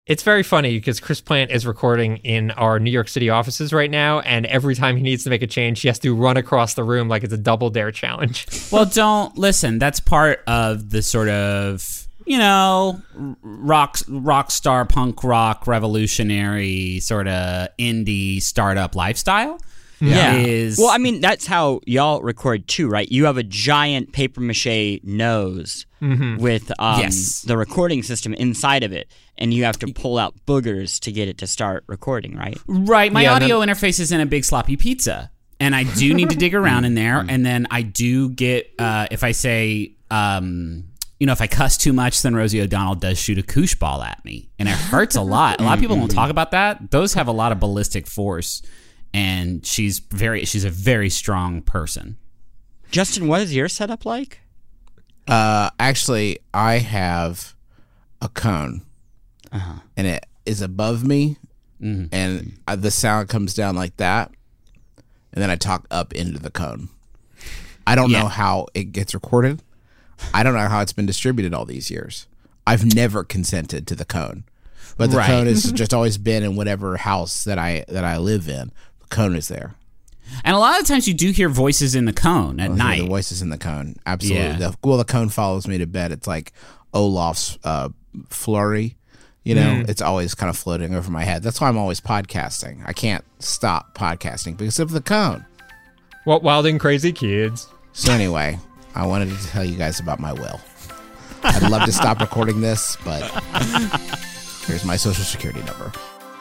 It's very funny because Chris Plant is recording in our New York City offices right now, and every time he needs to make a change, he has to run across the room like it's a double dare challenge. Well, don't listen. That's part of the sort of, rock star, punk rock, revolutionary sort of indie startup lifestyle. Yeah. Well, I mean, that's how y'all record too, right? You have a giant papier-mâché nose with the recording system inside of it, and you have to pull out boogers to get it to start recording, right? Right. My audio interface is in a big sloppy pizza, and I do need to dig around in there, and then I do get, if I say... if I cuss too much, then Rosie O'Donnell does shoot a koosh ball at me, and it hurts a lot. A lot of people don't talk about that. Those have a lot of ballistic force, and she's a very strong person. Justin, what is your setup like? Actually, I have a cone, and it is above me, and the sound comes down like that, and then I talk up into the cone. I don't know how it gets recorded. I don't know how it's been distributed all these years. I've never consented to the cone, but the cone has just always been in whatever house that I live in. The cone is there, and a lot of times you do hear voices in the cone at night. The voices in the cone, absolutely. The cone follows me to bed. It's like Olaf's flurry. It's always kind of floating over my head. That's why I'm always podcasting. I can't stop podcasting because of the cone. What wild and crazy kids. So anyway, I wanted to tell you guys about my will. I'd love to stop recording this, but here's my social security number.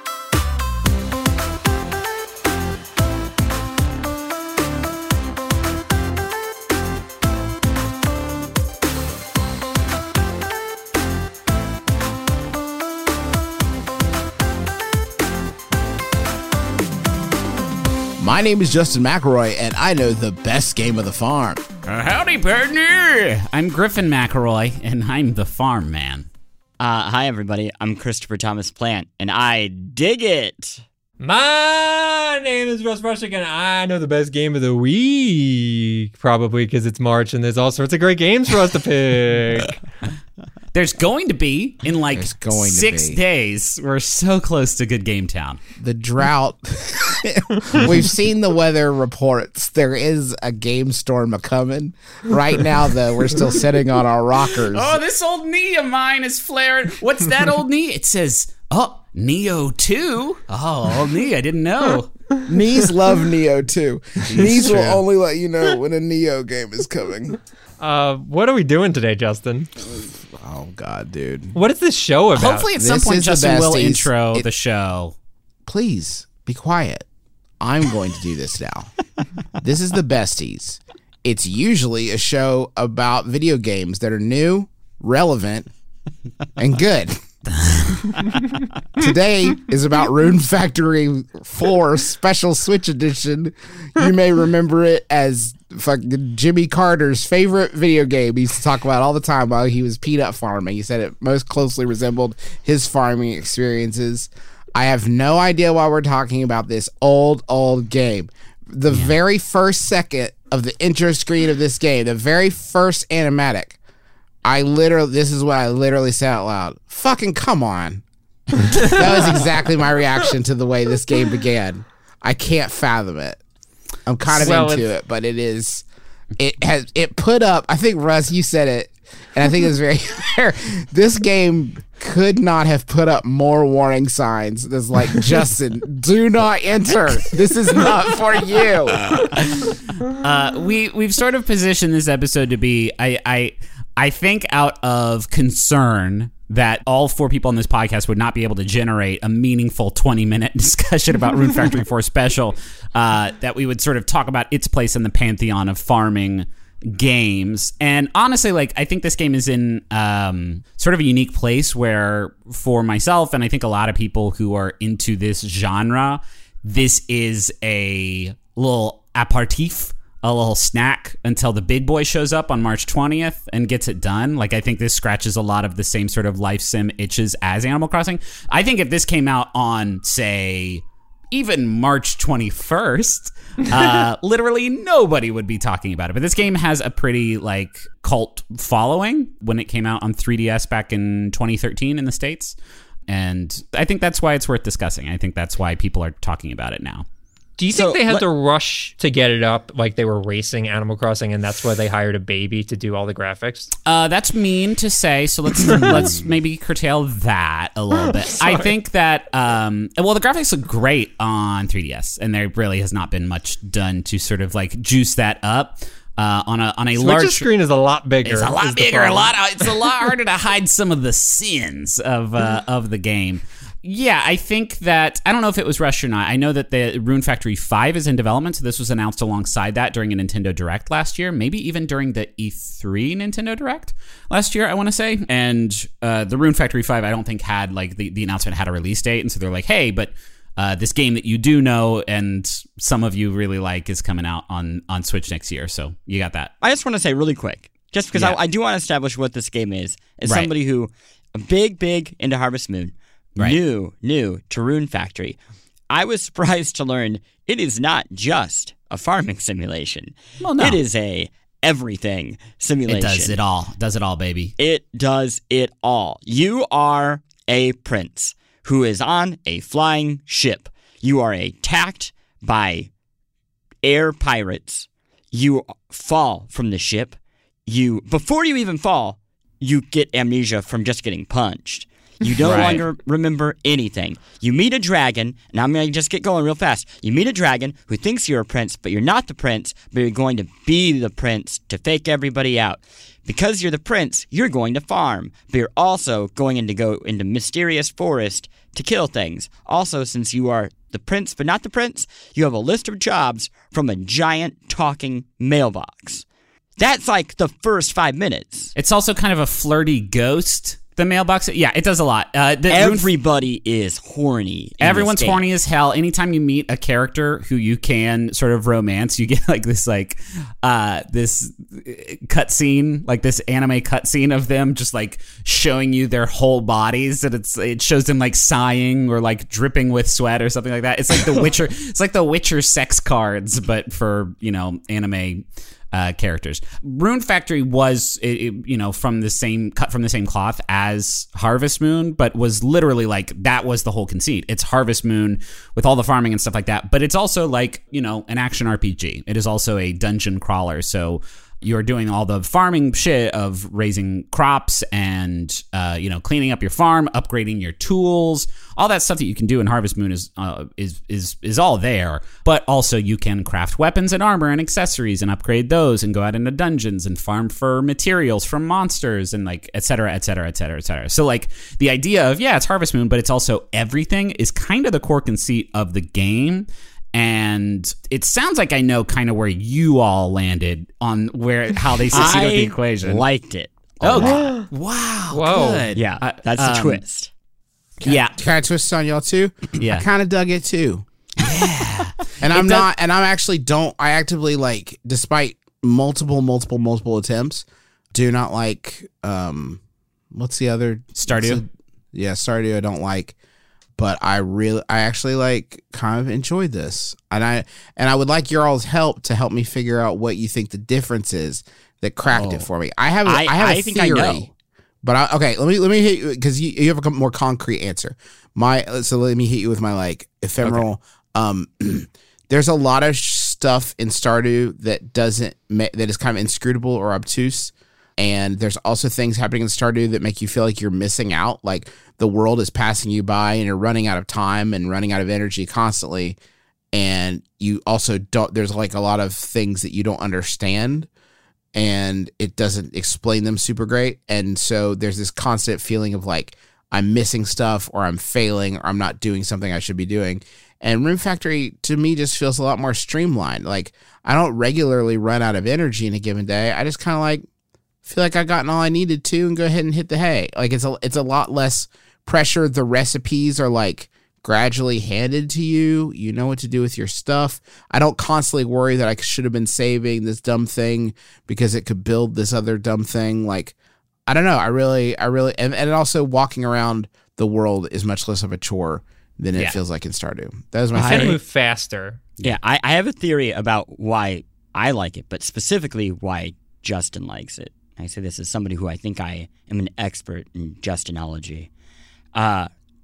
My name is Justin McElroy, and I know the best game of the farm. Howdy, partner! I'm Griffin McElroy, and I'm the farm man. Hi, everybody. I'm Christopher Thomas Plant, and I dig it. My name is Russ Brushik, and I know the best game of the week, probably because it's March, and there's all sorts of great games for us to pick. There's going to be in 6 days. We're so close to Good Game Town. The drought. We've seen the weather reports. There is a game storm a-coming. Right now, though, we're still sitting on our rockers. Oh, this old knee of mine is flaring. What's that old knee? It says, Neo 2. Oh, old knee. I didn't know. Knees love Neo 2. Knees will only let you know when a Neo game is coming. What are we doing today, Justin? Oh, God, dude. What is this show about? Hopefully at some point Justin will intro the show. Please, be quiet. I'm going to do this now. This is the Besties. It's usually a show about video games that are new, relevant, and good. Today is about Rune Factory 4 Special Switch Edition. You may remember it as fucking Jimmy Carter's favorite video game he used to talk about all the time while he was peanut farming. He said it most closely resembled his farming experiences. I have no idea why we're talking about this old game. The very first second of the intro screen of this game, the very first animatic, this is what I literally said out loud. Fucking come on. That was exactly my reaction to the way this game began. I can't fathom it. I'm kind of into it, but it put up, I think, Russ, you said it, and I think it's very fair. This game could not have put up more warning signs that's like, Justin, do not enter. This is not for you. We've sort of positioned this episode to be, I think, out of concern that all four people on this podcast would not be able to generate a meaningful 20-minute discussion about Rune Factory 4 Special, that we would sort of talk about its place in the pantheon of farming games. And honestly, I think this game is in sort of a unique place where, for myself, and I think a lot of people who are into this genre, this is a little aperitif, a little snack until the big boy shows up on March 20th and gets it done. I think this scratches a lot of the same sort of life sim itches as Animal Crossing. I think if this came out on, say, even March 21st, literally nobody would be talking about it. But this game has a pretty, cult following when it came out on 3DS back in 2013 in the States. And I think that's why it's worth discussing. I think that's why people are talking about it now. Do you think they had to rush to get it up, like they were racing Animal Crossing, and that's why they hired a baby to do all the graphics? That's mean to say, so let's maybe curtail that a little bit. I think that the graphics look great on 3DS, and there really has not been much done to sort of like juice that up. On a large Switch's screen is a lot bigger. It's a lot bigger. It's a lot harder to hide some of the sins of the game. Yeah, I think that, I don't know if it was rushed or not. I know that the Rune Factory 5 is in development, so this was announced alongside that during a Nintendo Direct last year, maybe even during the E3 Nintendo Direct last year, I want to say. And the Rune Factory 5, I don't think had, like, the announcement had a release date, and so they're like, hey, but this game that you do know and some of you really like is coming out on Switch next year, so you got that. I just want to say really quick, just because I do want to establish what this game is, as somebody who, big into Harvest Moon, new to Rune Factory. I was surprised to learn it is not just a farming simulation. Well, no. It is a everything simulation. It does it all. Does it all, baby. It does it all. You are a prince who is on a flying ship. You are attacked by air pirates. You fall from the ship. Before you even fall, you get amnesia from just getting punched. You no longer remember anything. You meet a dragon, and I'm going to just get going real fast. You meet a dragon who thinks you're a prince, but you're not the prince, but you're going to be the prince to fake everybody out. Because you're the prince, you're going to farm, but you're also going to go into mysterious forest to kill things. Also, since you are the prince, but not the prince, you have a list of jobs from a giant talking mailbox. That's like the first 5 minutes. It's also kind of a flirty ghost. The mailbox, yeah, it does a lot. Everybody is horny. Everyone's horny as hell. Anytime you meet a character who you can sort of romance, you get like this cutscene, like this anime cutscene of them just like showing you their whole bodies, and it shows them like sighing or like dripping with sweat or something like that. It's like the Witcher. It's like the Witcher sex cards, but for anime. Characters. Rune Factory was, from the same cloth as Harvest Moon, but was literally like that was the whole conceit. It's Harvest Moon with all the farming and stuff like that, but it's also like an action RPG. It is also a dungeon crawler, so you're doing all the farming shit of raising crops and cleaning up your farm, upgrading your tools, all that stuff that you can do in Harvest Moon is all there. But also you can craft weapons and armor and accessories and upgrade those and go out into dungeons and farm for materials from monsters and like et cetera, et cetera, et cetera, et cetera. So like the idea of it's Harvest Moon, but it's also everything is kind of the core conceit of the game. And it sounds like I know kind of where you all landed on how they succeed with the equation. I liked it. Oh, wow. Whoa. Good. Yeah, that's the twist. Yeah. Can I twist on y'all too? Yeah. I kind of dug it too. Yeah. And I actively like, despite multiple attempts, do not like, what's the other? Stardew? Stardew I don't like. But I actually like kind of enjoyed this, and I would like your all's help to help me figure out what you think the difference is that cracked it for me. I have a think theory, I know. But let me hit you because you have a more concrete answer. So let me hit you with my like ephemeral. Okay. There's a lot of stuff in Stardew that is kind of inscrutable or obtuse. And there's also things happening in Stardew that make you feel like you're missing out. Like the world is passing you by and you're running out of time and running out of energy constantly. And you also there's like a lot of things that you don't understand and it doesn't explain them super great. And so there's this constant feeling of like, I'm missing stuff or I'm failing or I'm not doing something I should be doing. And Rune Factory to me just feels a lot more streamlined. Like I don't regularly run out of energy in a given day. I just kind of like, feel like I gotten all I needed to and go ahead and hit the hay. Like it's a lot less pressure. The recipes are like gradually handed to you. You know what to do with your stuff. I don't constantly worry that I should have been saving this dumb thing because it could build this other dumb thing. Like, I don't know. I really, and also walking around the world is much less of a chore than it feels like in Stardew. That is my theory. I move faster. Yeah, I have a theory about why I like it, but specifically why Justin likes it. I say this as somebody who I think I am an expert in Justinology.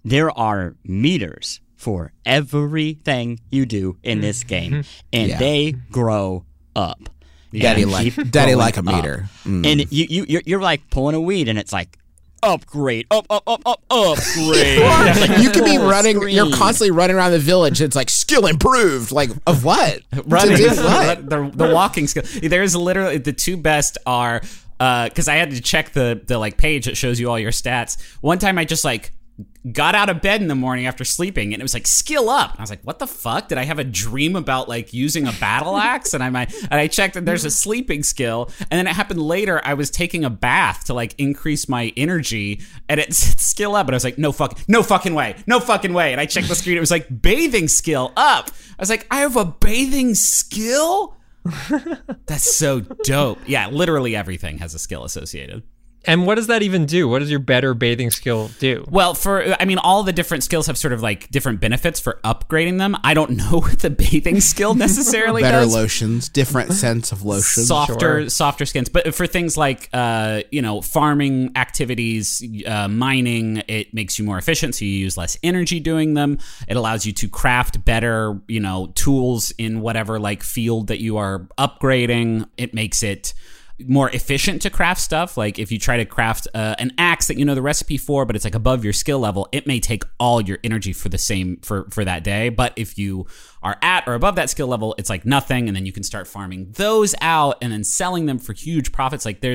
there are meters for everything you do in this game, and they grow up. Daddy like a meter. And you're like pulling a weed, and it's like, upgrade, upgrade. You could be running. You're constantly running around the village. It's like skill improved. Like of what? Running the walking skill. There's literally the two best are because I had to check the like page that shows you all your stats. One time I just like got out of bed in the morning after sleeping, and it was like skill up. And I was like, what the fuck? Did I have a dream about like using a battle axe? And I checked that there's a sleeping skill, and then it happened later. I was taking a bath to like increase my energy, and it's skill up. But I was like, no fucking way. And I checked the screen. It was like bathing skill up. I was like, I have a bathing skill? That's so dope. Yeah, literally everything has a skill associated. And what does that even do? What does your better bathing skill do? Well, all the different skills have sort of like different benefits for upgrading them. I don't know what the bathing skill necessarily better does. Lotions, different scents of lotion. Softer skins. But for things like, farming activities, mining, it makes you more efficient, so you use less energy doing them. It allows you to craft better, tools in whatever like field that you are upgrading. It makes it more efficient to craft stuff. Like if you try to craft an axe that you know the recipe for, but it's like above your skill level, it may take all your energy for the same for that day. But if you are at or above that skill level, it's like nothing, and then you can start farming those out and then selling them for huge profits. Like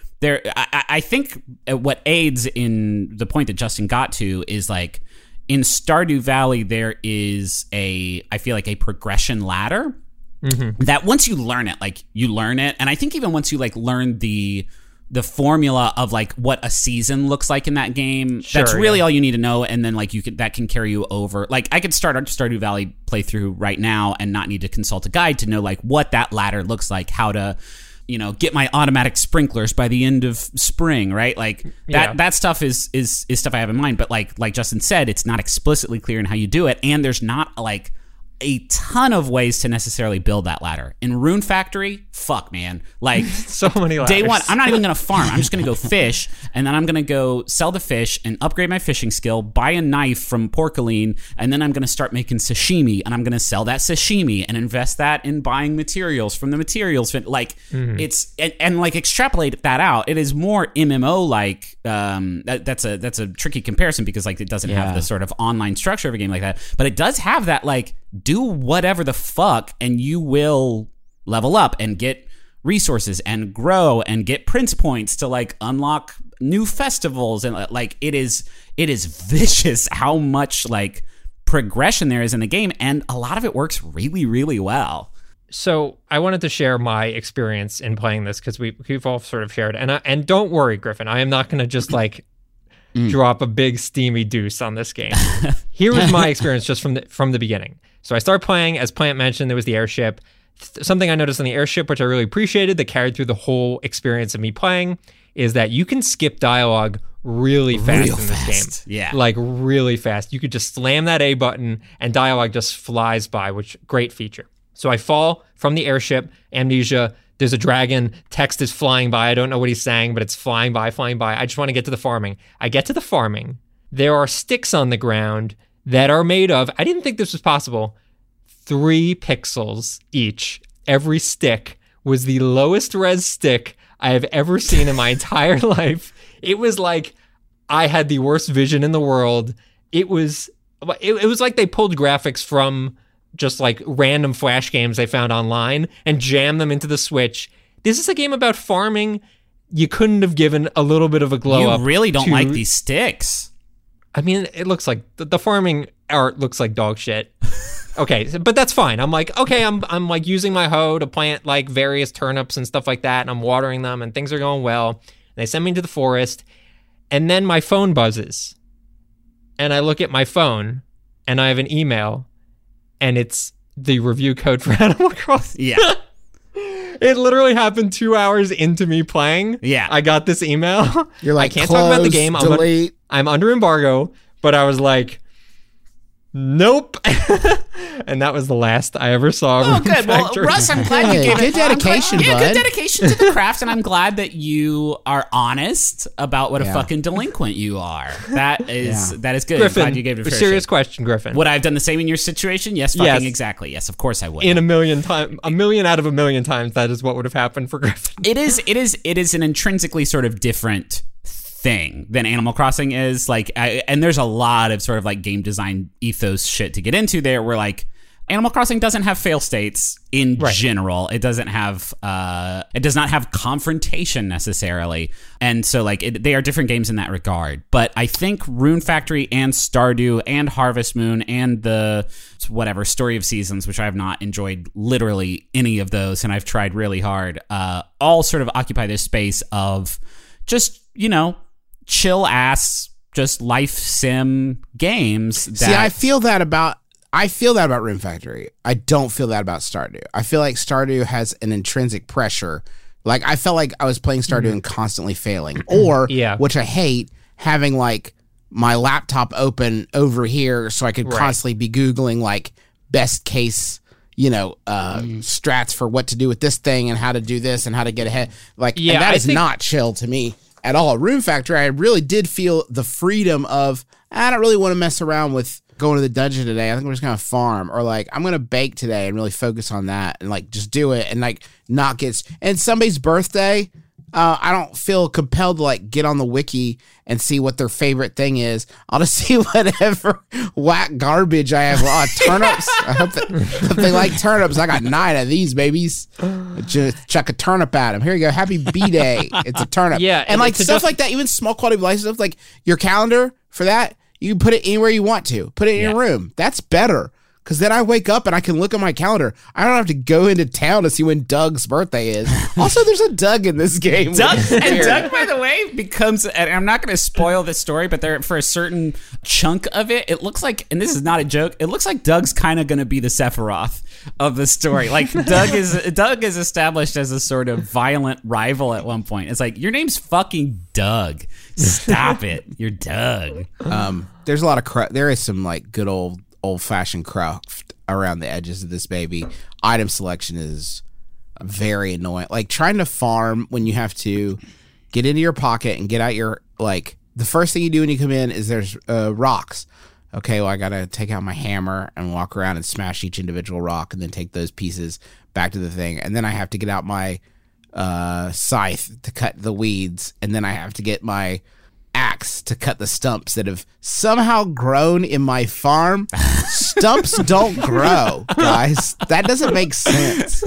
I think what aids in the point that Justin got to is like in Stardew Valley there is I feel like a progression ladder. Mm-hmm. That once you learn it, like you learn it, and I think even once you like learn the formula of like what a season looks like in that game, that's really all you need to know, and then like that can carry you over. Like I could start a Stardew Valley playthrough right now and not need to consult a guide to know like what that ladder looks like, how to get my automatic sprinklers by the end of spring, right? Like that stuff is stuff I have in mind, but like Justin said, it's not explicitly clear in how you do it, and there's not like a ton of ways to necessarily build that ladder. In Rune Factory, fuck, man. Like, so many ladders. Day one, I'm not even going to farm. I'm just going to go fish, and then I'm going to go sell the fish and upgrade my fishing skill, buy a knife from Porcaline, and then I'm going to start making sashimi, and I'm going to sell that sashimi and invest that in buying materials from the materials. Like, it's, and like extrapolate that out. It is more MMO-like. That's a tricky comparison because like it doesn't have the sort of online structure of a game like that, but it does have that like, do whatever the fuck and you will level up and get resources and grow and get prince points to like unlock new festivals, and like it is vicious how much like progression there is in the game, and a lot of it works really, really well. So I wanted to share my experience in playing this because we've all sort of shared, and don't worry, Griffin, I am not going to just like drop a big steamy deuce on this game. Here was my experience just from the beginning. So I started playing, as Plant mentioned, there was the airship. Something I noticed on the airship, which I really appreciated, that carried through the whole experience of me playing, is that you can skip dialogue really fast in this game. Yeah. Like really fast. You could just slam that A button and dialogue just flies by, which great feature. So I fall from the airship, amnesia, there's a dragon, text is flying by. I don't know what he's saying, but it's flying by. I just want to get to the farming. I get to the farming. There are sticks on the ground that are made of, I didn't think this was possible, 3 pixels each. Every stick was the lowest res stick I have ever seen in my entire life. It was like I had the worst vision in the world. It was like they pulled graphics from just like random Flash games they found online and jammed them into the Switch. This is a game about farming. You couldn't have given a little bit of a glow up. You really don't like these sticks. I mean, it looks like the farming art looks like dog shit. Okay, but that's fine. I'm like, okay, I'm like using my hoe to plant like various turnips and stuff like that, and I'm watering them, and things are going well. And they send me into the forest, and then my phone buzzes, and I look at my phone, and I have an email, and it's the review code for Animal Crossing. Yeah. It literally happened 2 hours into me playing. Yeah. I got this email. You're like, I can't talk about the game. Delete. I'm under embargo, but I was like, Nope. And that was the last I ever saw. Oh, good. Well, Russ, I'm glad you gave good it dedication, Yeah, bud. good dedication to the craft, and I'm glad that you are honest about what a fucking delinquent you are. That is good. Griffin, I'm glad you gave it a fair serious shake. question, Griffin. Would I have done the same in your situation? Yes, fucking Yes. exactly. Yes, of course I would. In a million out of a million times, that is what would have happened for Griffin. It is an intrinsically sort of different thing than Animal Crossing is. Like, and there's a lot of sort of like game design ethos shit to get into there, where like Animal Crossing doesn't have fail states in general. It doesn't have it does not have confrontation necessarily, and so like they are different games in that regard. But I think Rune Factory and Stardew and Harvest Moon and the whatever Story of Seasons, which I have not enjoyed literally any of those, and I've tried really hard, all sort of occupy this space of just, you know, chill ass, just life sim games. See, I feel that about Rune Factory. I don't feel that about Stardew. I feel like Stardew has an intrinsic pressure. Like, I felt like I was playing Stardew and constantly failing. Or, which I hate, having like my laptop open over here so I could constantly be Googling like best case, you know, strats for what to do with this thing and how to do this and how to get ahead. Like, and that is not chill to me at all. Rune Factory, I really did feel the freedom of, I don't really want to mess around with going to the dungeon today. I think I'm just going to farm, or like I'm going to bake today and really focus on that and like just do it and like not get, and somebody's birthday, I don't feel compelled to like get on the wiki and see what their favorite thing is. I'll just see whatever whack garbage I have. Turnips. I hope that they like turnips. I got 9 of these babies. Just chuck a turnip at them. Here you go. Happy B-Day. It's a turnip. Yeah. And like stuff like that, even small quality of life stuff, like your calendar for that, you can put it anywhere you want to. Put it in your room. That's better. Because then I wake up and I can look at my calendar. I don't have to go into town to see when Doug's birthday is. Also, there's a Doug in this game. Doug, by the way, becomes, and I'm not going to spoil this story, but there, for a certain chunk of it, it looks like, and this is not a joke, it looks like Doug's kind of going to be the Sephiroth of the story. Like, Doug is established as a sort of violent rival at one point. It's like, your name's fucking Doug. Stop it. You're Doug. There's a lot of there is some like good old-fashioned craft around the edges of this baby. Item selection is very annoying. Like trying to farm when you have to get into your pocket and get out your, like, the first thing you do when you come in is there's rocks. Okay, well, I got to take out my hammer and walk around and smash each individual rock and then take those pieces back to the thing. And then I have to get out my scythe to cut the weeds. And then I have to get my axe to cut the stumps that have somehow grown in my farm. Stumps don't grow, guys. That doesn't make sense.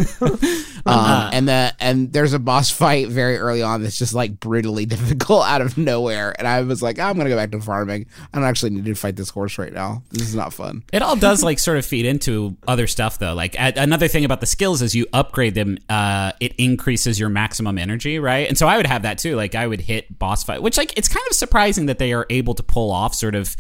And there's a boss fight very early on that's just like brutally difficult out of nowhere. And I was like, I'm gonna go back to farming. I don't actually need to fight this horse right now. This is not fun. It all does like sort of feed into other stuff though. Like another thing about the skills is you upgrade them, it increases your maximum energy, right? And so I would have that too. Like I would hit boss fight, which like it's kind of surprising that they are able to pull off sort of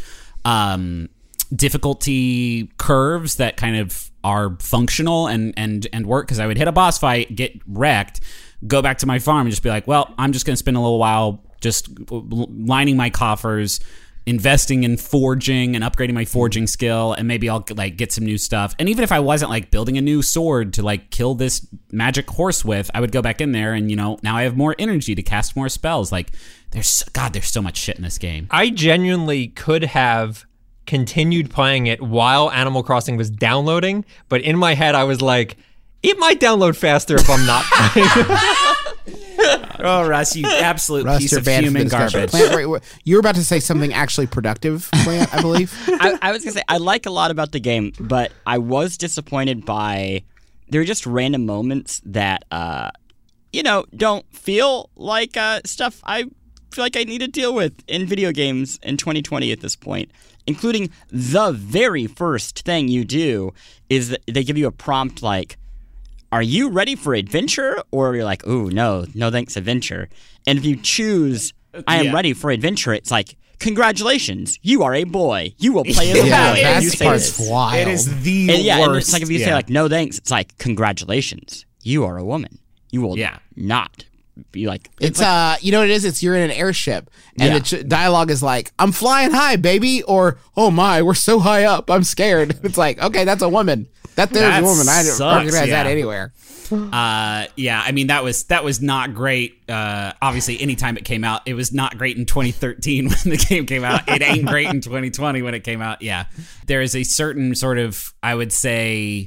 difficulty curves that kind of are functional and work, because I would hit a boss fight, get wrecked, go back to my farm and just be like, well, I'm just going to spend a little while just lining my coffers, investing in forging and upgrading my forging skill, and maybe I'll like get some new stuff. And even if I wasn't like building a new sword to like kill this magic horse with, I would go back in there and, you know, now I have more energy to cast more spells. Like there's so much shit in this game. I genuinely could have continued playing it while Animal Crossing was downloading, but in my head I was like, it might download faster if I'm not playing. Oh, Russ, you absolute piece of human garbage. Plant, you were about to say something actually productive, Plant, I believe. I was going to say, I like a lot about the game, but I was disappointed by, there were just random moments that, don't feel like stuff I feel like I need to deal with in video games in 2020 at this point, including the very first thing you do is that they give you a prompt like, are you ready for adventure? Or you're like, ooh, no thanks, adventure. And if you choose, I am ready for adventure, it's like, congratulations, you are a boy. You will play as a boy. That you say part's this. wild. It is the worst. And it's like if you say like, no thanks, it's like, congratulations, you are a woman. You will not be like, It's you know what it is? It's you're in an airship, and the dialogue is like, "I'm flying high, baby," or "Oh my, we're so high up, I'm scared." It's like, okay, that's a woman. There's a woman. I don't recognize that anywhere. Yeah, I mean that was not great. Obviously, anytime it came out, it was not great in 2013 when the game came out. It ain't great in 2020 when it came out. Yeah, there is a certain sort of, I would say,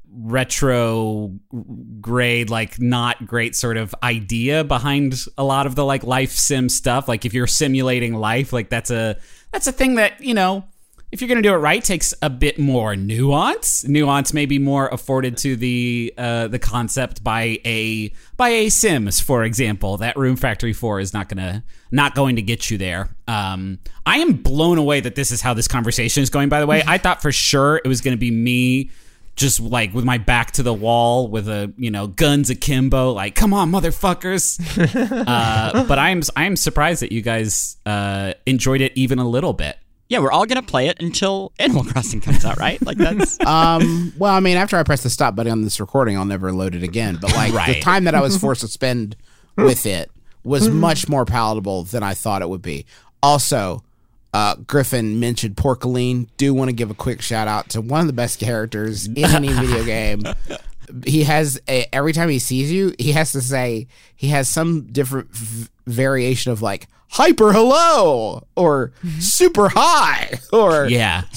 retrograde, like not great sort of idea behind a lot of the like life sim stuff. Like if you're simulating life, like that's a thing that, you know, if you're going to do it right, takes a bit more nuance. Nuance may be more afforded to the concept by a Sims, for example. That Room Factory 4 is not going to get you there. I am blown away that this is how this conversation is going. By the way, I thought for sure it was going to be me, just like with my back to the wall, with a, you know, guns akimbo, like, come on, motherfuckers. But I am surprised that you guys enjoyed it even a little bit. Yeah, we're all gonna play it until Animal Crossing comes out, right? Like that's. Well, I mean, after I press the stop button on this recording, I'll never load it again. But like the time that I was forced to spend with it was much more palatable than I thought it would be. Also, Griffin mentioned Porcaline. Do want to give a quick shout out to one of the best characters in any video game. He has every time he sees you, he has to say, he has some different variation of like hyper hello or super high or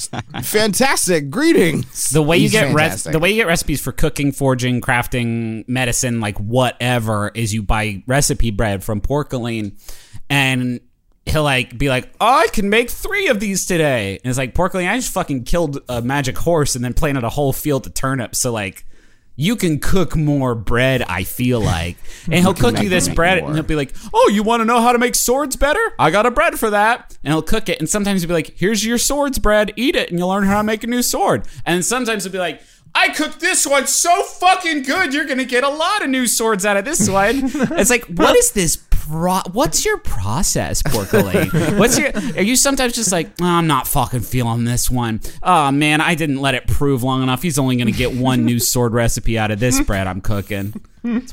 fantastic greetings. The way you get recipes for cooking, forging, crafting, medicine, like whatever, is you buy recipe bread from Porcaline, and he'll like be like, oh, I can make 3 of these today. And it's like, Porcaline, I just fucking killed a magic horse and then planted a whole field of turnips. So like, you can cook more bread, I feel like. And he'll cook you this bread, and he'll be like, oh, you want to know how to make swords better? I got a bread for that. And he'll cook it, and sometimes he'll be like, here's your swords bread, eat it, and you'll learn how to make a new sword. And sometimes he'll be like, I cooked this one so fucking good, you're going to get a lot of new swords out of this one. It's like, what is this? What's your process, Porcaline? Are you sometimes just like, oh, I'm not fucking feeling this one. Oh, man, I didn't let it prove long enough. He's only going to get one new sword recipe out of this bread I'm cooking. It's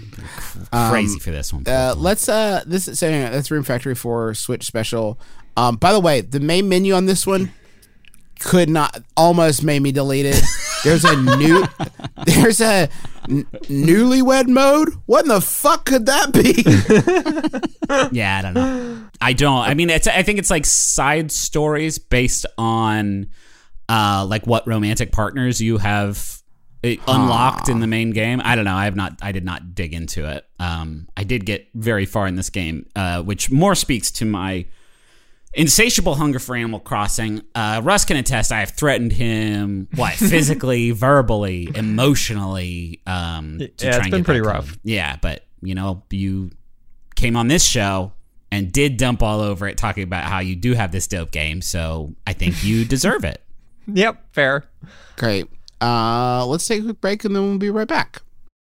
crazy for this one. That's Room Factory 4 Switch special. By the way, the main menu on this one almost made me delete it. There's a newlywed mode. What in the fuck could that be? Yeah, I don't know. I mean, I think it's like side stories based on like what romantic partners you have unlocked in the main game. I don't know. I did not dig into it. I did get very far in this game, which more speaks to my insatiable hunger for Animal Crossing. Russ can attest, I have threatened him, physically, verbally, emotionally. It's been pretty rough. Yeah, but, you know, you came on this show and did dump all over it, talking about how you do have this dope game, so I think you deserve it. Yep, fair. Great. Let's take a quick break, and then we'll be right back.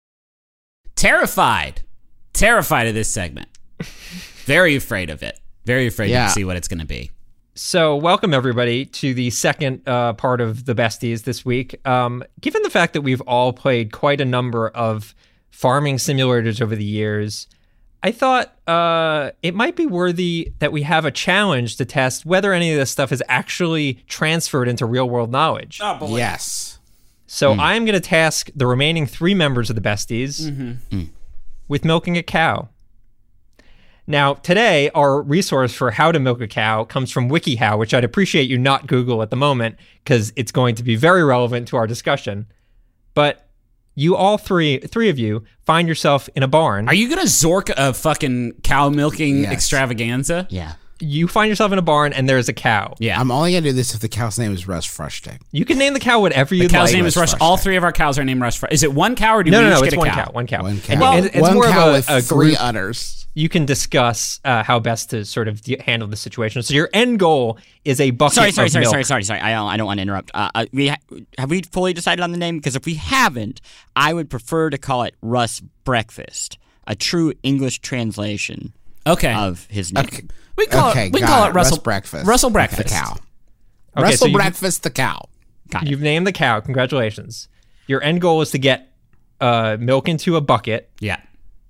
Terrified of this segment. Very afraid of it. Very afraid to see what it's going to be. So welcome, everybody, to the second part of the Besties this week. Given the fact that we've all played quite a number of farming simulators over the years, I thought it might be worthy that we have a challenge to test whether any of this stuff is actually transferred into real-world knowledge. Oh, boy. Yes. So I'm going to task the remaining 3 members of the Besties with milking a cow. Now, today, our resource for how to milk a cow comes from WikiHow, which I'd appreciate you not Google at the moment, because it's going to be very relevant to our discussion. But you all three of you find yourself in a barn. Are you going to Zork a fucking cow milking extravaganza? Yeah. You find yourself in a barn, and there's a cow. Yeah. I'm only going to do this if the cow's name is Russ Frushtick. You can name the cow whatever you like. The cow's name is Rush. All 3 of our cows are named Rush. Is it one cow, or do we each get a cow? One cow. And it's one more cow of with 3 udders. You can discuss how best to sort of handle the situation. So your end goal is a bucket of milk. Sorry. I don't want to interrupt. Have we fully decided on the name? Because if we haven't, I would prefer to call it Russ Breakfast, a true English translation of his name. Okay. We can call it Russell Breakfast. Russell Breakfast. The cow. Okay, Russell so Breakfast the cow. You've named the cow. Congratulations. Your end goal is to get milk into a bucket. Yeah.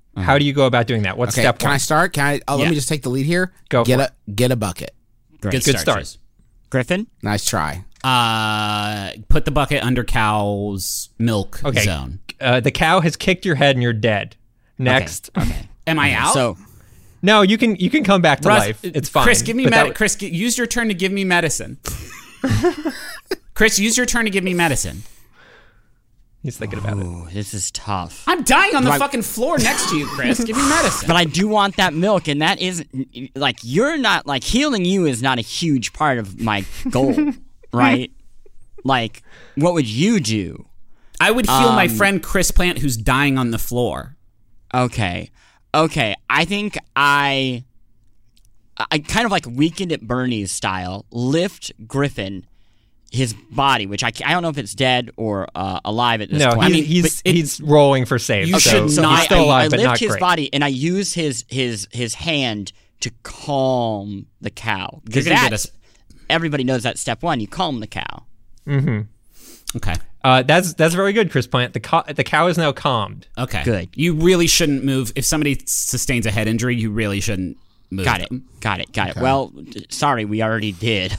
How do you go about doing that? What's Okay, step can one? I start? Let Yeah. me just take the lead here. Go for it. Get a bucket. Good start. start. Griffin? Nice try. Put the bucket under cow's milk Okay. zone. The cow has kicked your head and you're dead. Next. Okay. Am I out? So, No, you can come back to Russ, life. It's fine. Chris, give me But that- Chris, use your turn to give me medicine. Chris, use your turn to give me medicine. He's thinking about it. ooh, this is tough. I'm dying on the Right. fucking floor next to you, Chris. Give me medicine. But I do want that milk, and that is like you're not like healing you is not a huge part of my goal, right? Like, what would you do? I would heal my friend Chris Plant who's dying on the floor. Okay, I think I kind of like Weekend at Bernie's style lift Griffin, his body, which I don't know if it's dead or alive at this No, point. he's rolling for save. You so should not- he's still alive, I but lift not his great. body and I use his hand to calm the cow. Because You're gonna get that's everybody knows that's step one. You calm the cow. Okay. That's very good, Chris Plant. The cow is now calmed. Okay. Good. You really shouldn't move. If somebody sustains a head injury, you really shouldn't move. Got it. them. Got it. Well, sorry, we already did.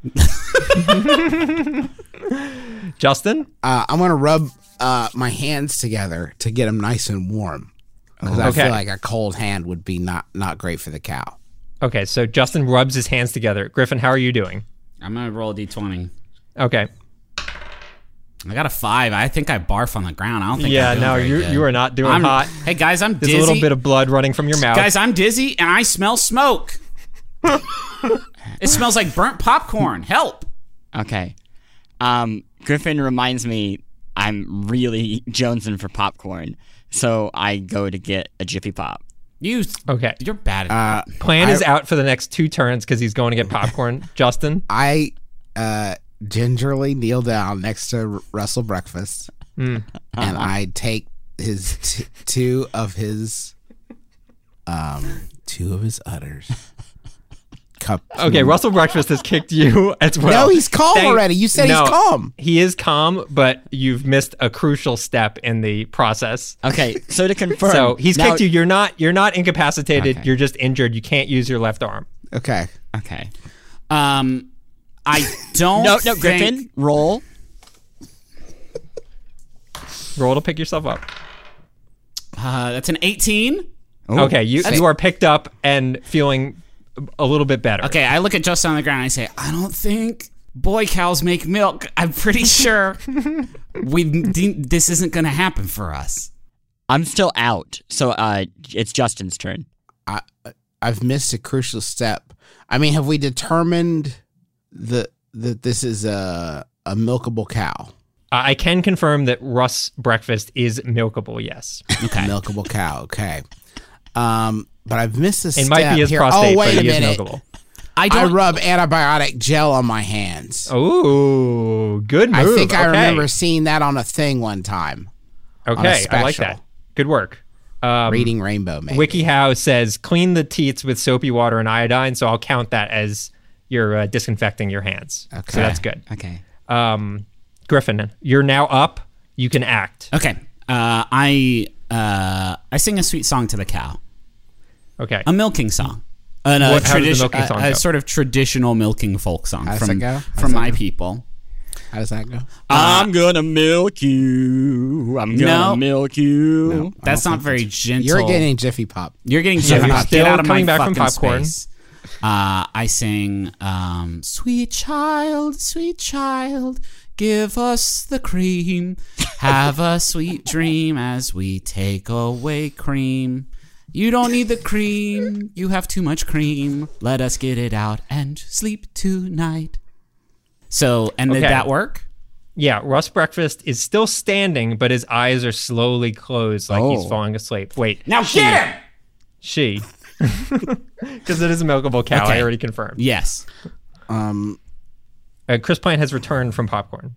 Justin? I'm gonna rub my hands together to get them nice and warm because I Okay. feel like a cold hand would be not great for the cow. Okay, so Justin rubs his hands together. Griffin, how are you doing? I'm gonna roll a d20. Okay. I got a 5. I think I barf on the ground. I don't think. Yeah, I'm doing no, very good. you are not doing hot. Hey guys, I'm There's dizzy. a little bit of blood running from your mouth. Guys, I'm dizzy and I smell smoke. It smells like burnt popcorn. Help! Okay. Griffin reminds me I'm really jonesing for popcorn, so I go to get a Jiffy Pop. Okay. You're bad at Plan is out for the next 2 turns because he's going to get popcorn. Justin? I gingerly kneel down next to Russell Breakfast, and I take his two of his udders. Cup. Okay, Russell Breakfast has kicked you as well. No, he's calm already. You said he's calm. He is calm, but you've missed a crucial step in the process. Okay, so to confirm, So he's now- kicked you. You're not incapacitated. Okay. You're just injured. You can't use your left arm. Okay. Okay. I don't. No, think- Griffin, roll. Roll to pick yourself up. That's an 18. Okay, you are picked up and feeling a little bit better. Okay, I look at Justin on the ground and I say, I don't think boy cows make milk. I'm pretty sure this isn't going to happen for us. I'm still out, so it's Justin's turn. I've missed a crucial step. I mean, have we determined that this is a milkable cow? I can confirm that Russ Breakfast is milkable, yes. Okay. Milkable cow. Okay. But I've missed a It step might be his here. prostate, Oh, wait but a he is minute. milkable. I rub antibiotic gel on my hands. Oh, good move. I think I Okay. remember seeing that on a thing one time. on a Okay, I like special. that. Good work. Reading Rainbow, maybe. WikiHow says clean the teats with soapy water and iodine, so I'll count that as you're disinfecting your hands. Okay. So that's good. Okay. Griffin, you're now up. You can act. Okay. I sing a sweet song to the cow. Okay. A milking song. How does the milking song a go? sort of traditional milking folk song How does from it go? from my people. How does that go? I'm gonna milk you. I'm gonna No. milk you. That's not very gentle. You're getting Jiffy Pop. You're getting Yeah, Jiffy you're Pop. still Get out of coming my back from fucking popcorn. space. I sing, sweet child, give us the cream. Have a sweet dream as we take away cream. You don't need the cream. You have too much cream. Let us get it out and sleep tonight. So, and did Okay. that work? Yeah, Russ Breakfast is still standing, but his eyes are slowly closed like he's falling asleep. Wait. Now get him! She. Because it is a milkable cow. Okay. I already confirmed. Yes. Chris Plant has returned from popcorn.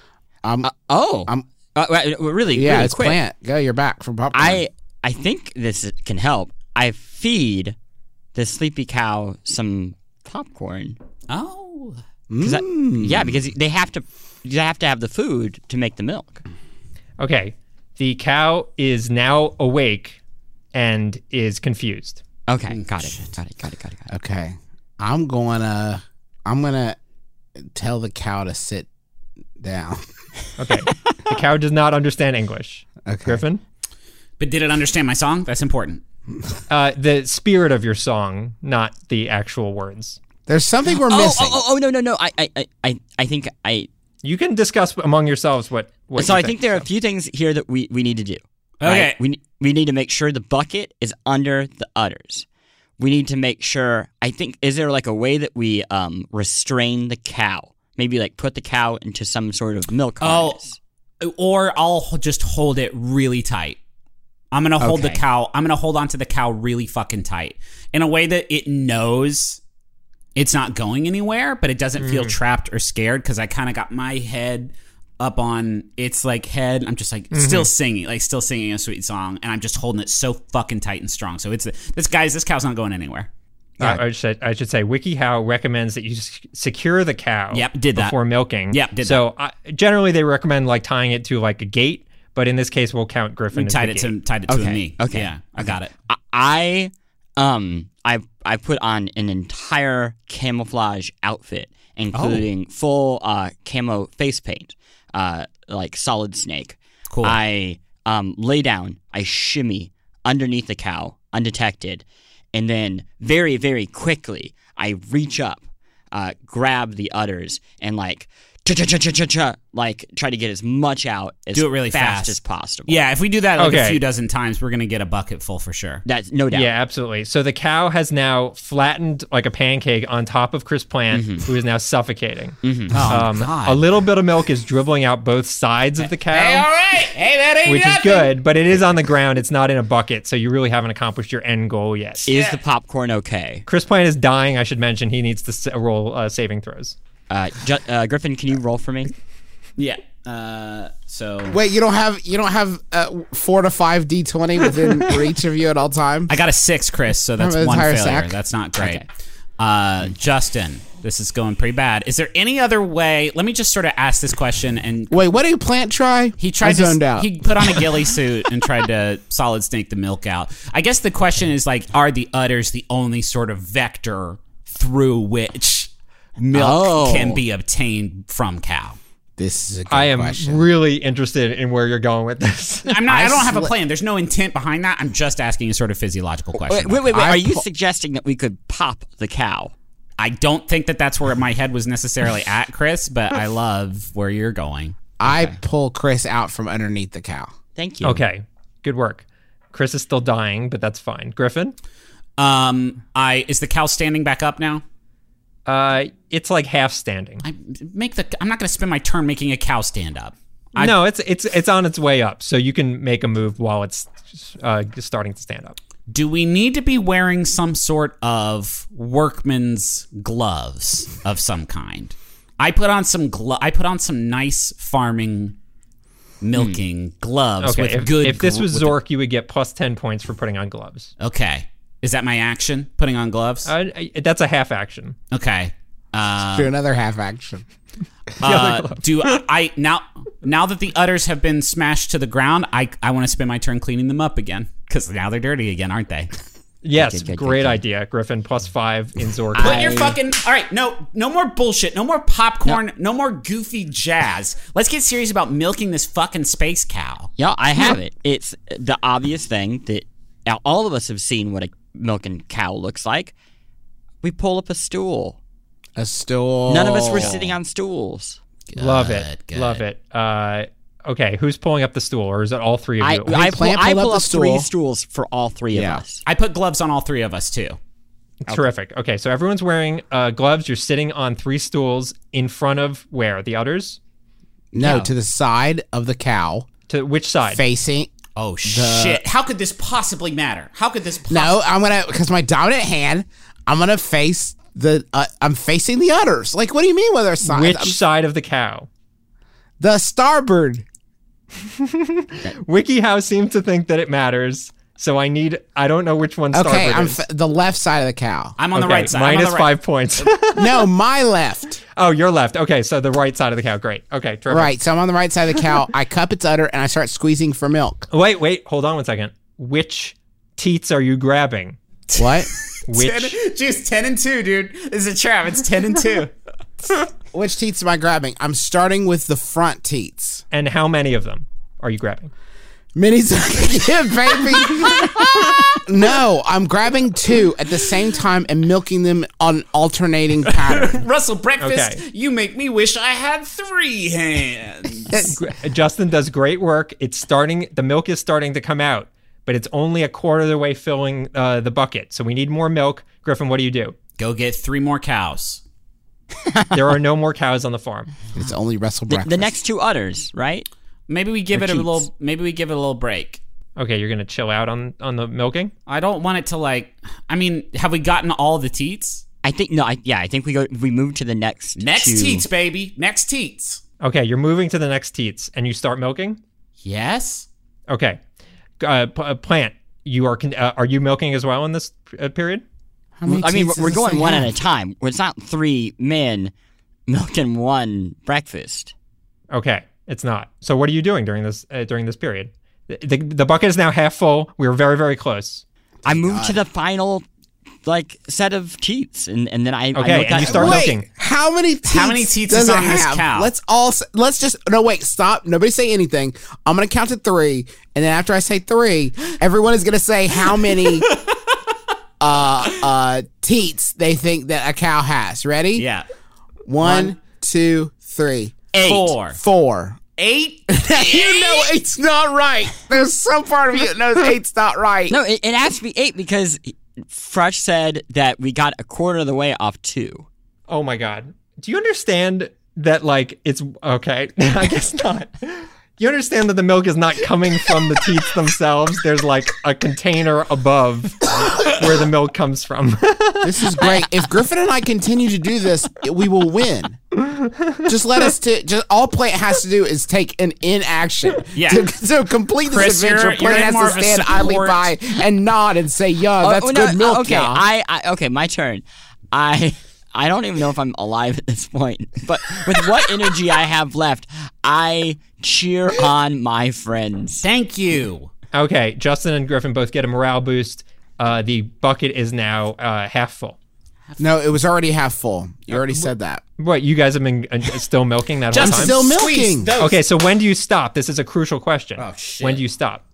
Really? Yeah, really it's quick. Plant. Go, you're back from popcorn. I think this can help. I feed the sleepy cow some popcorn. Oh. Because they have to have the food to make the milk. Okay. The cow is now awake. and is confused. Okay, got it. Okay. I'm gonna tell the cow to sit down. Okay. The cow does not understand English. Okay. Griffin? But did it understand my song? That's important. The spirit of your song, not the actual words. There's something we're missing. No. I think I. You can discuss among yourselves what So you I think there are a few things here that we need to do. Okay. Right? We need to make sure the bucket is under the udders. We need to make sure. I think is there like a way that we restrain the cow? Maybe like put the cow into some sort of milk harness. Or I'll just hold it really tight. I'm gonna hold the cow. I'm gonna hold onto the cow really fucking tight in a way that it knows it's not going anywhere, but it doesn't feel trapped or scared because I kind of got my head up on its like head. I'm just like still singing a sweet song, and I'm just holding it so fucking tight and strong. So it's this cow's not going anywhere. I should say WikiHow recommends that you secure the cow. Yep, did that before milking. Yep, did so that. Generally, they recommend like tying it to like a gate, but in this case, we'll count Griffin. We tied it to a knee. Okay, yeah, I got it. I put on an entire camouflage outfit, including full camo face paint, like Solid Snake. Cool. I lay down, I shimmy underneath the cow, undetected, and then very, very quickly, I reach up, grab the udders, and like like try to get as much out as do it really fast as possible. Yeah, if we do that like a few dozen times, we're gonna get a bucket full for sure. That's no doubt. Yeah, absolutely. So the cow has now flattened like a pancake on top of Chris Plant, who is now suffocating. Oh, God. A little bit of milk is dribbling out both sides of the cow. Hey, all right. Hey, that ain't which nothing. is good, but it is on the ground. It's not in a bucket, so you really haven't accomplished your end goal yet. Is the popcorn okay? Chris Plant is dying. I should mention he needs to roll saving throws. Griffin, can you roll for me? Yeah. So Wait, you don't have 4 to 5 D20 within reach of you at all times? I got a 6, Chris. So that's An one entire failure. sack? That's not great. Okay. Justin, this is going pretty bad. Is there any other way? Let me just sort of ask this question. And Wait, what did Plant try? he tried I zoned out. He put on a ghillie suit and tried to Solid Snake the milk out. I guess the question is like, are the udders the only sort of vector through which milk can be obtained from cow? This is a good question. Really interested in where you're going with this. I'm not. I don't have a plan. There's no intent behind that. I'm just asking a sort of physiological question. Wait. Are you suggesting that we could pop the cow? I don't think that that's where my head was necessarily at, Chris, but I love where you're going. I pull Chris out from underneath the cow. Thank you. Okay, good work. Chris is still dying, but that's fine. Griffin? Is the cow standing back up now? It's like half standing. I'm not going to spend my turn making a cow stand up. No, it's on its way up, so you can make a move while it's starting to stand up. Do we need to be wearing some sort of workman's gloves of some kind? I put on some nice farming milking gloves Okay, with good. if this was Zork, you would get plus 10 points for putting on gloves. Okay, is that my action? Putting on gloves? That's a half action. Okay. Do another half action. Do I now that the udders have been smashed to the ground, I want to spend my turn cleaning them up again because now they're dirty again, aren't they? Yes, great idea, Griffin. Plus 5 in Zork. Put your fucking all right. No more bullshit. No more popcorn. No more goofy jazz. Let's get serious about milking this fucking space cow. Yeah, I have it. It's the obvious thing that all of us have seen what a milking cow looks like. We pull up a stool. A stool. None of us were sitting on stools. Love it. Love it. Okay, who's pulling up the stool, or is it all three of you? I pull up stool. 3 stools for all 3 of us. I put gloves on all 3 of us too. Terrific. Okay, so everyone's wearing gloves. You're sitting on 3 stools in front of where? The udders? No, to the side of the cow. To which side? Facing. Oh shit! How could this possibly matter? How could this? No, I'm gonna because my dominant hand. I'm gonna face the. I'm facing the udders. Like, what do you mean with our side? Which side of the cow? The starboard. WikiHow seems to think that it matters, so I don't know which one starboard Okay, I'm is. the left side of the cow. I'm on the right side. Minus I'm on the right. 5 points. No, my left. Oh, your left. Okay, so the right side of the cow. Great. Okay, terrific. Right, so I'm on the right side of the cow. I cup its udder and I start squeezing for milk. Wait. Hold on one second. Which teats are you grabbing? What? Which Juice, 10 and 2, dude. This is a trap. It's 10 and 2. Which teats am I grabbing? I'm starting with the front teats. and how many of them are you grabbing? Minis again, baby. No, I'm grabbing 2 at the same time and milking them on alternating pattern. Russell, breakfast, Okay. you make me wish I had 3 hands. Justin does great work. It's starting. The milk is starting to come out, but it's only a quarter of the way filling the bucket. So we need more milk. Griffin, what do you do? Go get 3 more cows. There are no more cows on the farm. It's only Russell breakfast. The next 2 udders, right? Maybe we give it a teats. little. Maybe we give it a little break. Okay, you're gonna chill out on the milking. I don't want it to like. I mean, have we gotten all the teats? I think no. I think we move to the next. Next 2. teats, baby. Next teats. Okay, you're moving to the next teats, and you start milking. Yes. Okay, Plant, you are you milking as well in this period? How many I mean, teats we're does going this one thing at a have? time. It's not 3 men milking 1 breakfast. Okay, it's not. So what are you doing during this period? The bucket is now half full. We were very, very close. I moved to the final set of teats, and then I Okay, looked and at you start Wait, milking. how many teats is does it on this have? cow? Let's just no wait, stop. Nobody say anything. I'm gonna count to 3, and then after I say 3, everyone is gonna say how many teats they think that a cow has. Ready? Yeah. 1, 2, 3. 8. 4. 8. You know 8's not right. There's some part of you that knows 8's not right. No, it has to be 8 because Frush said that we got a quarter of the way off 2. Oh my God. Do you understand that it's okay? I guess not. You understand that the milk is not coming from the teats themselves. There's a container above where the milk comes from. This is great. If Griffin and I continue to do this, we will win. Just let us all Plant has to do is take an inaction. Yeah. To complete this Chris, adventure, you're Plant has more to of a stand idly support. by and nod and say, "Yeah, that's good milk, Okay, cow." okay, my turn. I don't even know if I'm alive at this point, but with what energy I have left, I cheer on my friends. Thank you. Okay, Justin and Griffin both get a morale boost. The bucket is now half full. No, it was already half full. You already said that. What, you guys have been still milking that whole I'm time? still Squeeze milking. those. Okay, so when do you stop? This is a crucial question. Oh, shit. When do you stop?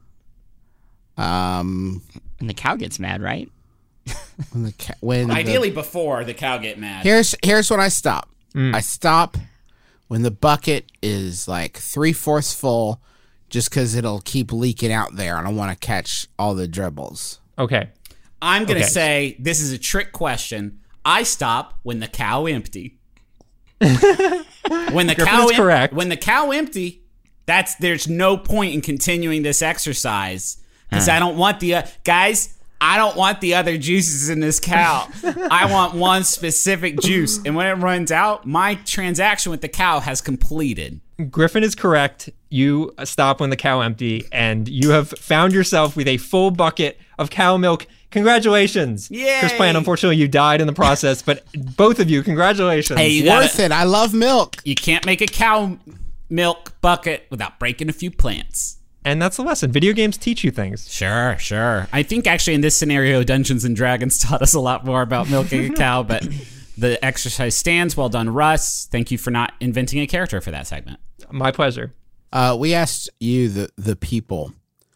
And the cow gets mad, right? When Ideally, before the cow get mad. here's when I stop. I stop when the bucket is 3/4 full, just because it'll keep leaking out there, and I want to catch all the dribbles. Okay. I'm gonna Okay. say this is a trick question. I stop when the cow empty. When the Griffin is correct. When the cow empty, there's no point in continuing this exercise because I don't want the guys. I don't want the other juices in this cow. I want one specific juice, and when it runs out, my transaction with the cow has completed. Griffin is correct. You stop when the cow empty, and you have found yourself with a full bucket of cow milk. Congratulations. Yay. Chris Plant, unfortunately, you died in the process, but both of you, congratulations. Hey, you Worth it. I love milk. You can't make a cow milk bucket without breaking a few plants. And that's the lesson. Video games teach you things. Sure. I think actually in this scenario, Dungeons and Dragons taught us a lot more about milking a cow, but the exercise stands. Well done, Russ. Thank you for not inventing a character for that segment. My pleasure. We asked you, the people,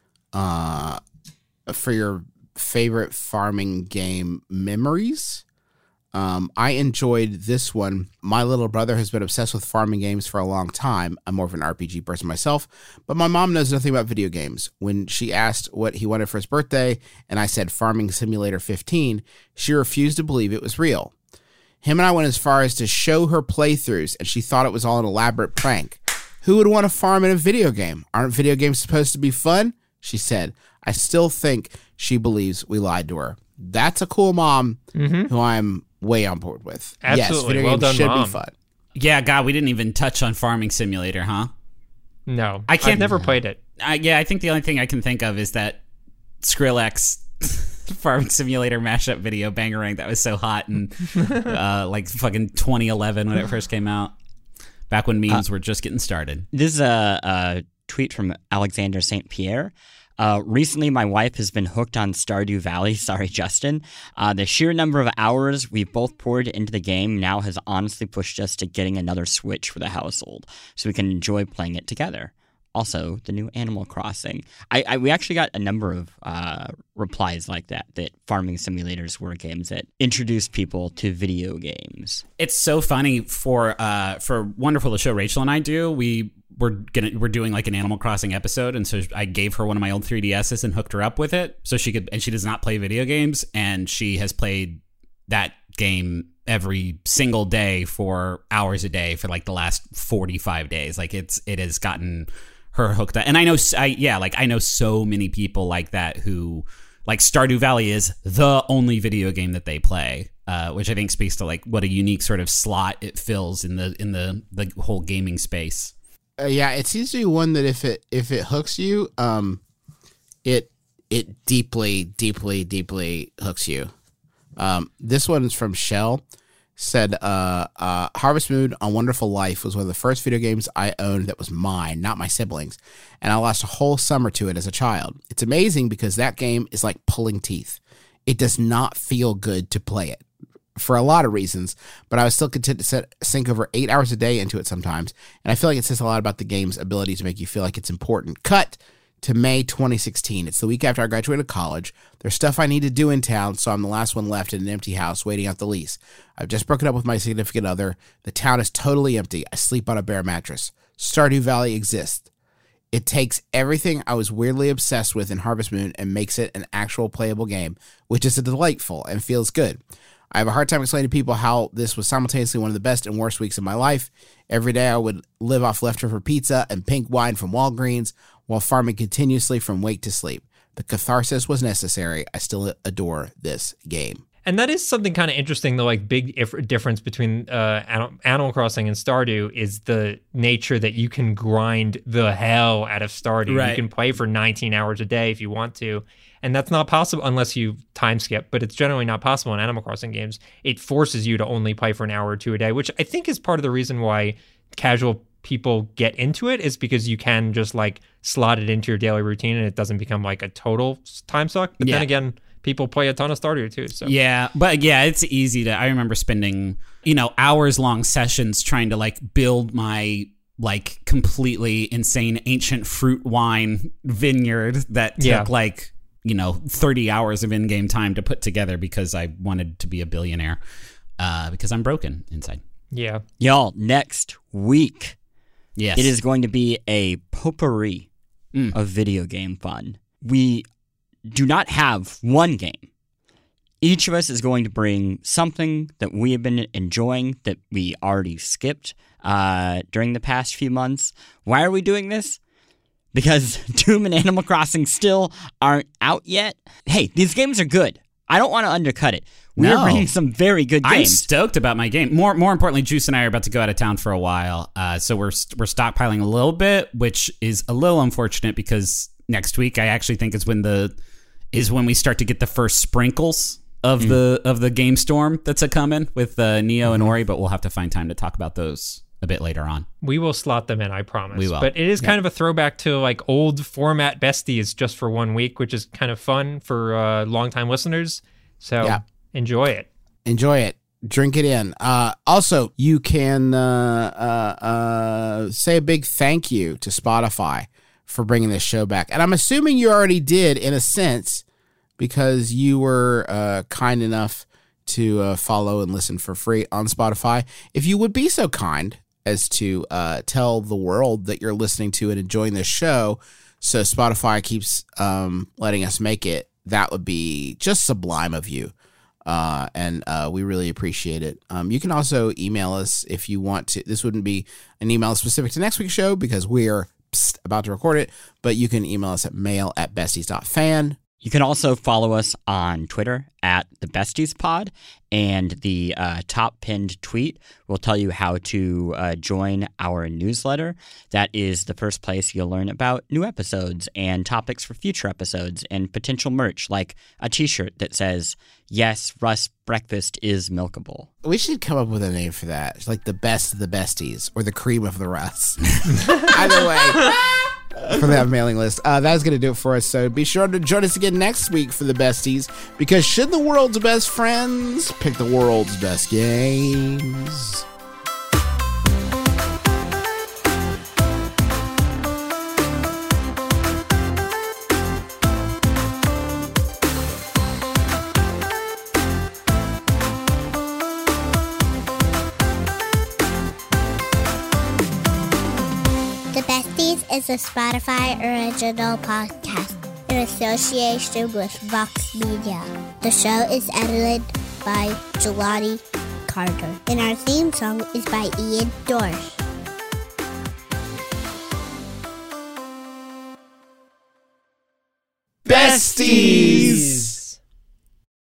for your favorite farming game memories. I enjoyed this one. My little brother has been obsessed with farming games for a long time. I'm more of an RPG person myself, but my mom knows nothing about video games. When she asked what he wanted for his birthday, and I said Farming Simulator 15, she refused to believe it was real. Him and I went as far as to show her playthroughs, and she thought it was all an elaborate prank. Who would want to farm in a video game? Aren't video games supposed to be fun? She said. I still think she believes we lied to her. That's a cool mom who I'm way on board with. Yes, Absolutely. video Well games done, should Mom. be fun. Yeah, God, we didn't even touch on Farming Simulator, huh? No. I can't- I've never played it. I think the only thing I can think of is that Skrillex Farming Simulator mashup video Bangarang that was so hot in fucking 2011 when it first came out. Back when memes were just getting started. This is a tweet from Alexander St. Pierre. Recently, my wife has been hooked on Stardew Valley. Sorry, Justin. The sheer number of hours we've both poured into the game now has honestly pushed us to getting another Switch for the household so we can enjoy playing it together. Also, the new Animal Crossing. We actually got a number of replies like that farming simulators were games that introduced people to video games. It's so funny for Wonderful, the show Rachel and I do. We're doing like an Animal Crossing episode, and so I gave her one of my old 3DSs and hooked her up with it so she could. And she does not play video games, and she has played that game every single day for hours a day for like the last 45 days. Like it has gotten her hooked up. And I know so many people like that who like Stardew Valley is the only video game that they play, which I think speaks to like what a unique sort of slot it fills in the whole gaming space. Yeah, it seems to be one that if it hooks you, it deeply, deeply, deeply hooks you. This one is from Shell. Said, Harvest Moon on Wonderful Life was one of the first video games I owned that was mine, not my siblings, and I lost a whole summer to it as a child. It's amazing because that game is like pulling teeth. It does not feel good to play it for a lot of reasons, but I was still content to sink over 8 hours a day into it sometimes, and I feel like it says a lot about the game's ability to make you feel like it's important. Cut to May 2016. It's the week after I graduated college. There's stuff I need to do in town, so I'm the last one left in an empty house waiting out the lease. I've just broken up with my significant other. The town is totally empty. I sleep on a bare mattress. Stardew Valley exists. It takes everything I was weirdly obsessed with in Harvest Moon and makes it an actual playable game, which is delightful and feels good. I have a hard time explaining to people how this was simultaneously one of the best and worst weeks of my life. Every day I would live off leftover pizza and pink wine from Walgreens while farming continuously from wake to sleep. The catharsis was necessary. I still adore this game. And that is something kind of interesting. The like big difference between Animal Crossing and Stardew is the nature that you can grind the hell out of Stardew. Right. You can play for 19 hours a day if you want to. And that's not possible unless you time skip, but it's generally not possible in Animal Crossing games. It forces you to only play for an hour or two a day, which I think is part of the reason why casual people get into it, is because you can just like slot it into your daily routine and it doesn't become like a total time suck. But then again, people play a ton of Stardew too. So yeah, but yeah, it's easy to. I remember spending hours long sessions trying to like build my like completely insane ancient fruit wine vineyard that took 30 hours of in-game time to put together because I wanted to be a billionaire because I'm broken inside. Yeah. Y'all, next week, yes, it is going to be a potpourri of video game fun. We do not have one game. Each of us is going to bring something that we have been enjoying that we already skipped during the past few months. Why are we doing this? Because Doom and Animal Crossing still aren't out yet. Hey, these games are good. I don't want to undercut it. We're bringing some very good games. I'm stoked about my game. More importantly, Juice and I are about to go out of town for a while, so we're stockpiling a little bit, which is a little unfortunate because next week I actually think is when we start to get the first sprinkles of the game storm that's a coming with Neo and Ori. But we'll have to find time to talk about those a bit later on. We will slot them in, I promise. We will. But it is kind of a throwback to like old format besties just for 1 week, which is kind of fun for longtime listeners. So enjoy it. Enjoy it. Drink it in. Also, you can say a big thank you to Spotify for bringing this show back. And I'm assuming you already did in a sense because you were kind enough to follow and listen for free on Spotify. If you would be so kind as to tell the world that you're listening to and enjoying this show so Spotify keeps letting us make it, that would be just sublime of you. And we really appreciate it. You can also email us if you want to. This wouldn't be an email specific to next week's show because we're about to record it, but you can email us at mail@besties.fan. You can also follow us on Twitter at the Besties Pod, and the top pinned tweet will tell you how to join our newsletter. That is the first place you'll learn about new episodes and topics for future episodes and potential merch, like a t-shirt that says, "Yes, Russ breakfast is milkable." We should come up with a name for that. It's like the best of the besties or the cream of the Russ. Either way. for that mailing list. That's going to do it for us. So be sure to join us again next week for the besties, because should the world's best friends pick the world's best games? Is a Spotify original podcast in association with Vox Media. The show is edited by Jelani Carter, and our theme song is by Ian Dorsch. Besties!